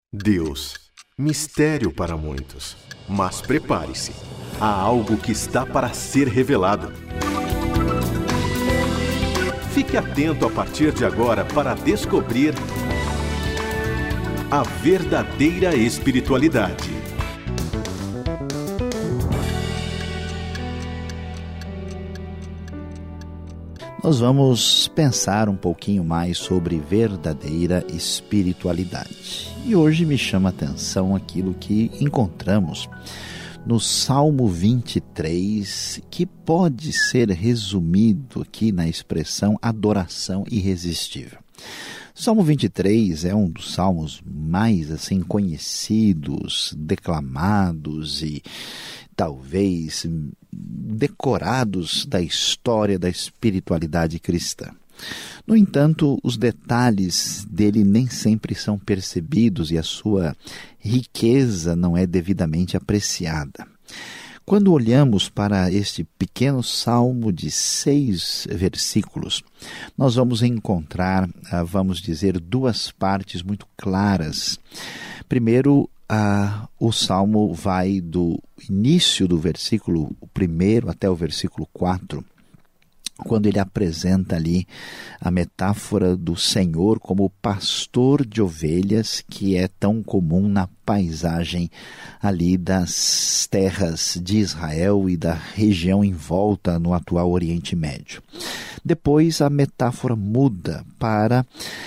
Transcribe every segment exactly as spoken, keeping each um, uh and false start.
Deus, mistério para muitos, mas prepare-se, há algo que está para ser revelado. Fique atento a partir de agora para descobrir a verdadeira espiritualidade. Nós vamos pensar um pouquinho mais sobre verdadeira espiritualidade. E hoje me chama a atenção aquilo que encontramos no Salmo vinte e três, que pode ser resumido aqui na expressão adoração irresistível. O Salmo vinte e três é um dos salmos mais assim conhecidos, declamados e talvez decorados da história da espiritualidade cristã. No entanto, os detalhes dele nem sempre são percebidos e a sua riqueza não é devidamente apreciada. Quando olhamos para este pequeno salmo de seis versículos, nós vamos encontrar, vamos dizer, duas partes muito claras. Primeiro, ah, o salmo vai do início do versículo primeiro até o versículo quatro, quando ele apresenta ali a metáfora do Senhor como pastor de ovelhas, que é tão comum na paisagem ali das terras de Israel e da região em volta no atual Oriente Médio. Depois a metáfora muda para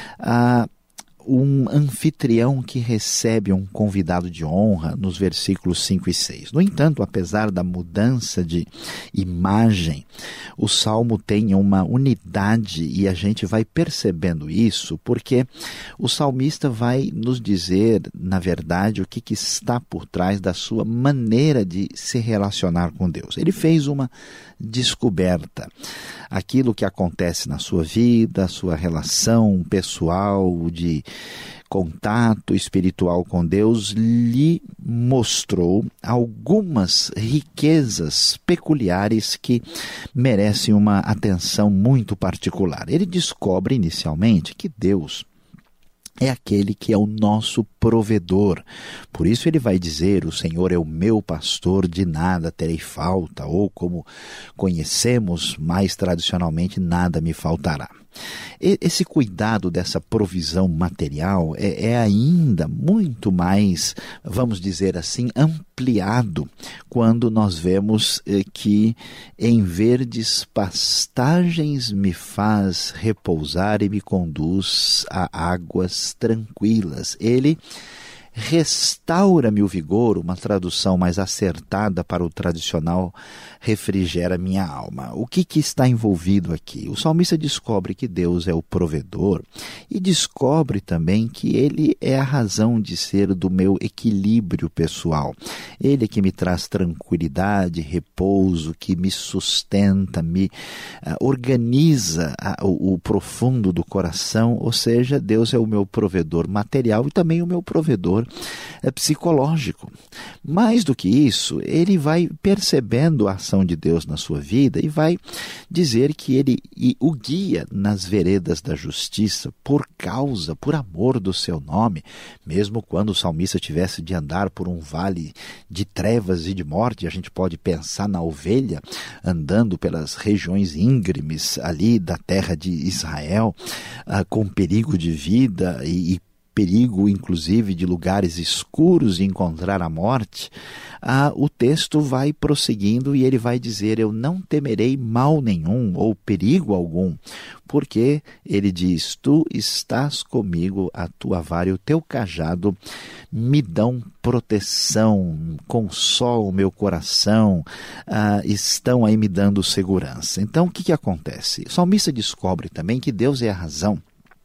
a um anfitrião que recebe um convidado de honra nos versículos cinco e seis. No entanto, apesar da mudança de imagem, o Salmo tem uma unidade e a gente vai percebendo isso porque o salmista vai nos dizer, na verdade, o que, que está por trás da sua maneira de se relacionar com Deus. Ele fez uma descoberta. Aquilo que acontece na sua vida, a sua relação pessoal, de contato espiritual com Deus, lhe mostrou algumas riquezas peculiares que merecem uma atenção muito particular. Ele descobre inicialmente que Deus é aquele que é o nosso provedor. Por isso ele vai dizer, o Senhor é o meu pastor, de nada terei falta, ou como conhecemos mais tradicionalmente, nada me faltará. Esse cuidado dessa provisão material é, é ainda muito mais, vamos dizer assim, ampliado quando nós vemos eh, que em verdes pastagens me faz repousar e me conduz a águas tranquilas. Ele restaura-me o vigor, uma tradução mais acertada para o tradicional, refrigera minha alma. O que, que está envolvido aqui? O salmista descobre que Deus é o provedor e descobre também que Ele é a razão de ser do meu equilíbrio pessoal. Ele é que me traz tranquilidade, repouso, que me sustenta, me uh, organiza uh, o, o profundo do coração, ou seja, Deus é o meu provedor material e também o meu provedor é psicológico. Mais do que isso, ele vai percebendo a ação de Deus na sua vida e vai dizer que ele o guia nas veredas da justiça por causa, por amor do seu nome, mesmo quando o salmista tivesse de andar por um vale de trevas e de morte. A gente pode pensar na ovelha andando pelas regiões íngremes ali da terra de Israel, ah, com perigo de vida e, e perigo, inclusive, de lugares escuros e encontrar a morte, ah, o texto vai prosseguindo e ele vai dizer, eu não temerei mal nenhum ou perigo algum, porque ele diz, tu estás comigo, a tua vara e o teu cajado me dão proteção, consolam o meu coração, ah, estão aí me dando segurança. Então, o que, que acontece? O salmista descobre também que Deus é a razão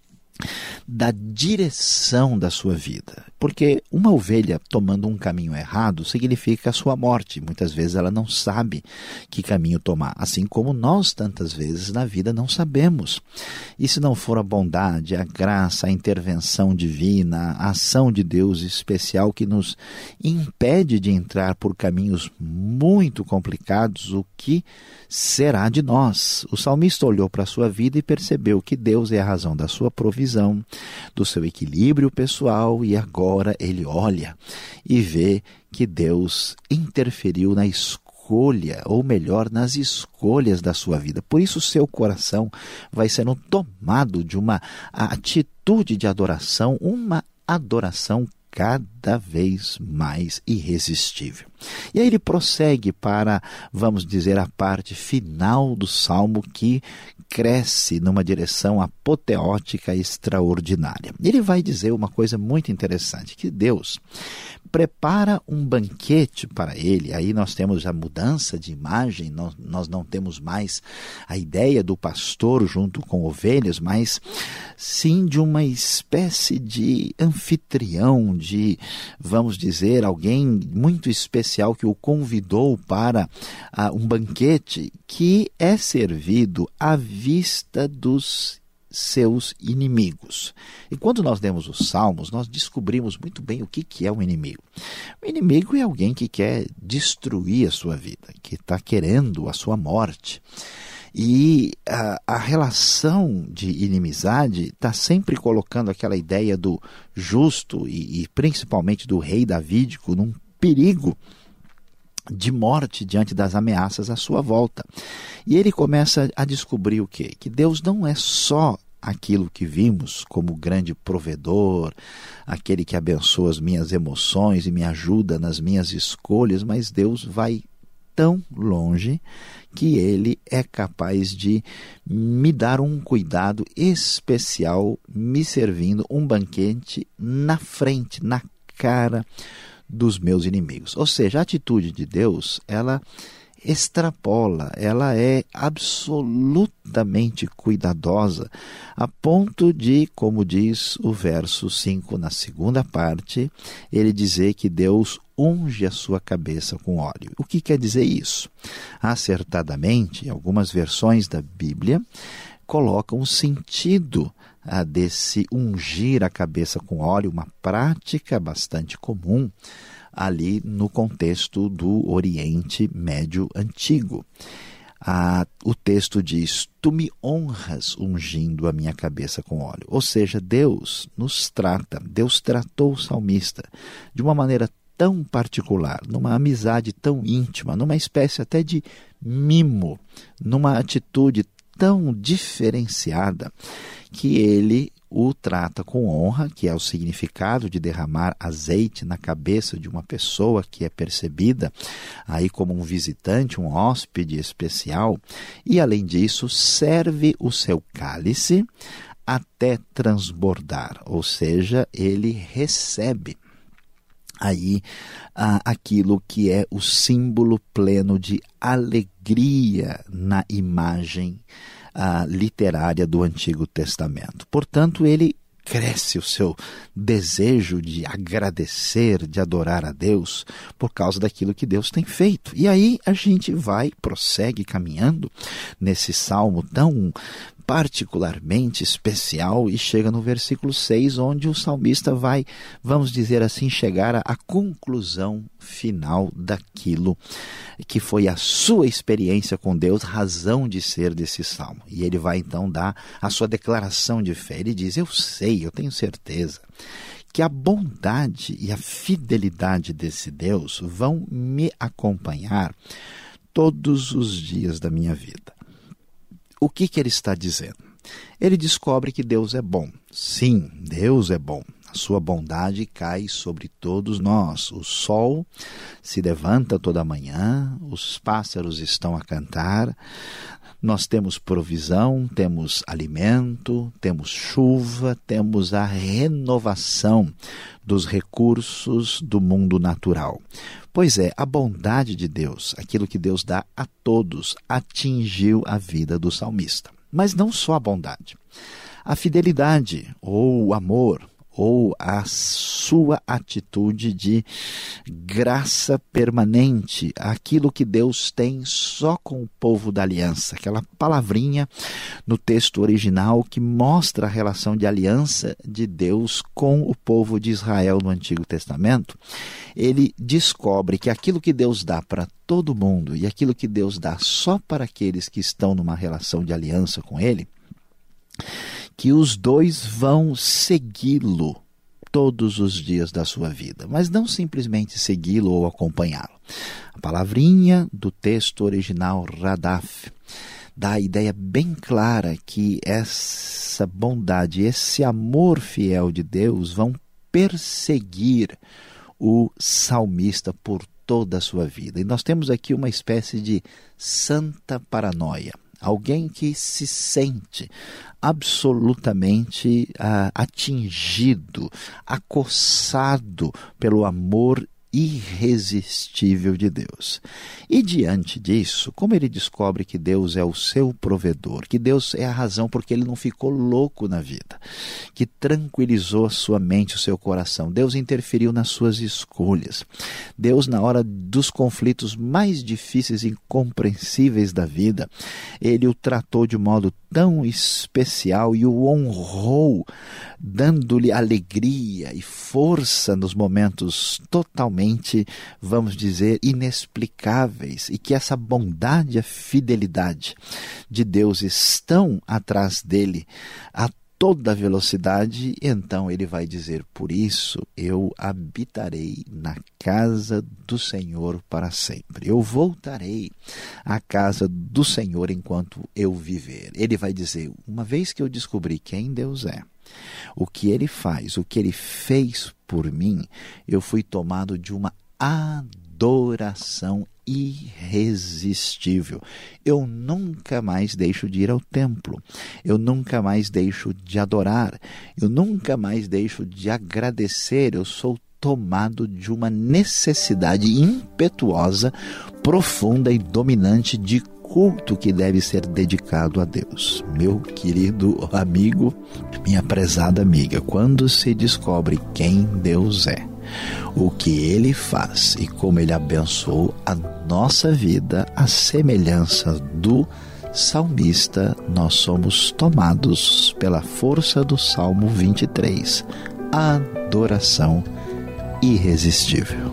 da direção da sua vida. Porque uma ovelha tomando um caminho errado significa a sua morte. Muitas vezes ela não sabe que caminho tomar, assim como nós tantas vezes na vida não sabemos. E se não for a bondade, a graça, a intervenção divina, a ação de Deus especial que nos impede de entrar por caminhos muito complicados, o que será de nós? O salmista olhou para a sua vida e percebeu que Deus é a razão da sua provisão provisão, do seu equilíbrio pessoal, e agora ele olha e vê que Deus interferiu na escolha, ou melhor, nas escolhas da sua vida. Por isso seu coração vai sendo tomado de uma atitude de adoração, uma adoração cada vez mais irresistível. E aí ele prossegue para, vamos dizer, a parte final do Salmo, que cresce numa direção apoteótica extraordinária. Ele vai dizer uma coisa muito interessante, que Deus prepara um banquete para ele. Aí nós temos a mudança de imagem, nós, nós não temos mais a ideia do pastor junto com ovelhas, mas sim de uma espécie de anfitrião, de, vamos dizer, alguém muito especial que o convidou para uh, um banquete que é servido à vista dos seus inimigos. E quando nós lemos os Salmos, nós descobrimos muito bem o que, que é um inimigo. O inimigo é alguém que quer destruir a sua vida, que está querendo a sua morte. E a, a relação de inimizade está sempre colocando aquela ideia do justo e, e principalmente do rei davídico num perigo de morte diante das ameaças à sua volta. E ele começa a descobrir o quê? Que Deus não é só aquilo que vimos como grande provedor, aquele que abençoa as minhas emoções e me ajuda nas minhas escolhas, mas Deus vai tão longe que ele é capaz de me dar um cuidado especial, me servindo um banquete na frente, na cara dos meus inimigos. Ou seja, a atitude de Deus, ela extrapola, ela é absolutamente cuidadosa, a ponto de, como diz o verso cinco na segunda parte, ele dizer que Deus unge a sua cabeça com óleo. O que quer dizer isso? Acertadamente, algumas versões da Bíblia colocam o sentido ah, desse ungir a cabeça com óleo, uma prática bastante comum ali no contexto do Oriente Médio Antigo. Ah, o texto diz: tu me honras ungindo a minha cabeça com óleo. Ou seja, Deus nos trata, Deus tratou o salmista de uma maneira tão particular, numa amizade tão íntima, numa espécie até de mimo, numa atitude tão diferenciada, que ele o trata com honra, que é o significado de derramar azeite na cabeça de uma pessoa que é percebida aí como um visitante, um hóspede especial, e além disso serve o seu cálice até transbordar, ou seja, ele recebe aí ah, aquilo que é o símbolo pleno de alegria na imagem ah, literária do Antigo Testamento. Portanto, ele cresce o seu desejo de agradecer, de adorar a Deus por causa daquilo que Deus tem feito. E aí a gente vai, prossegue caminhando nesse salmo tão particularmente especial e chega no versículo seis, onde o salmista vai, vamos dizer assim, chegar à conclusão final daquilo que foi a sua experiência com Deus, razão de ser desse salmo. E ele vai então dar a sua declaração de fé. Ele diz: eu sei, eu tenho certeza que a bondade e a fidelidade desse Deus vão me acompanhar todos os dias da minha vida. O que que ele está dizendo? Ele descobre que Deus é bom. Sim, Deus é bom. A sua bondade cai sobre todos nós. O sol se levanta toda manhã, os pássaros estão a cantar, nós temos provisão, temos alimento, temos chuva, temos a renovação dos recursos do mundo natural. Pois é, a bondade de Deus, aquilo que Deus dá a todos, atingiu a vida do salmista. Mas não só a bondade. A fidelidade, ou o amor, ou a sua atitude de graça permanente, aquilo que Deus tem só com o povo da aliança, aquela palavrinha no texto original que mostra a relação de aliança de Deus com o povo de Israel no Antigo Testamento. Ele descobre que aquilo que Deus dá para todo mundo e aquilo que Deus dá só para aqueles que estão numa relação de aliança com Ele, que os dois vão segui-lo todos os dias da sua vida, mas não simplesmente segui-lo ou acompanhá-lo. A palavrinha do texto original radaf dá a ideia bem clara que essa bondade, esse amor fiel de Deus vão perseguir o salmista por toda a sua vida. E nós temos aqui uma espécie de santa paranoia. Alguém que se sente absolutamente ah, atingido, acossado pelo amor irresistível de Deus. E diante disso, como ele descobre que Deus é o seu provedor, que Deus é a razão porque ele não ficou louco na vida, que tranquilizou a sua mente, o seu coração, Deus interferiu nas suas escolhas, Deus na hora dos conflitos mais difíceis e incompreensíveis da vida, ele o tratou de modo tão especial e o honrou, dando-lhe alegria e força nos momentos totalmente, vamos dizer, inexplicáveis, e que essa bondade e a fidelidade de Deus estão atrás dele a toda velocidade. Então ele vai dizer: por isso eu habitarei na casa do Senhor para sempre. Eu voltarei à casa do Senhor enquanto eu viver. Ele vai dizer: uma vez que eu descobri quem Deus é, o que ele faz, o que ele fez por mim, eu fui tomado de uma adoração irresistível. Eu nunca mais deixo de ir ao templo, eu nunca mais deixo de adorar, eu nunca mais deixo de agradecer. Eu sou tomado de uma necessidade impetuosa, profunda e dominante de culto que deve ser dedicado a Deus. Meu querido amigo, minha prezada amiga, quando se descobre quem Deus é, o que ele faz e como ele abençoou a nossa vida, à semelhança do salmista, nós somos tomados pela força do Salmo vinte e três, adoração irresistível.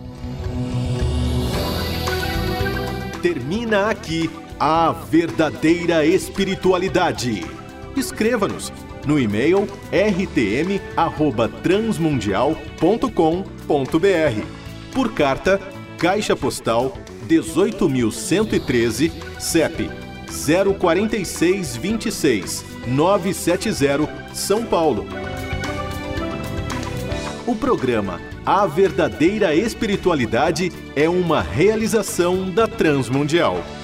Termina aqui a verdadeira espiritualidade. Escreva-nos no e-mail r t m arroba transmundial ponto com ponto b r. Por carta, Caixa Postal dezoito mil cento e treze, C E P zero quatro seis dois seis nove sete zero, São Paulo. O programa A Verdadeira Espiritualidade é uma realização da Transmundial.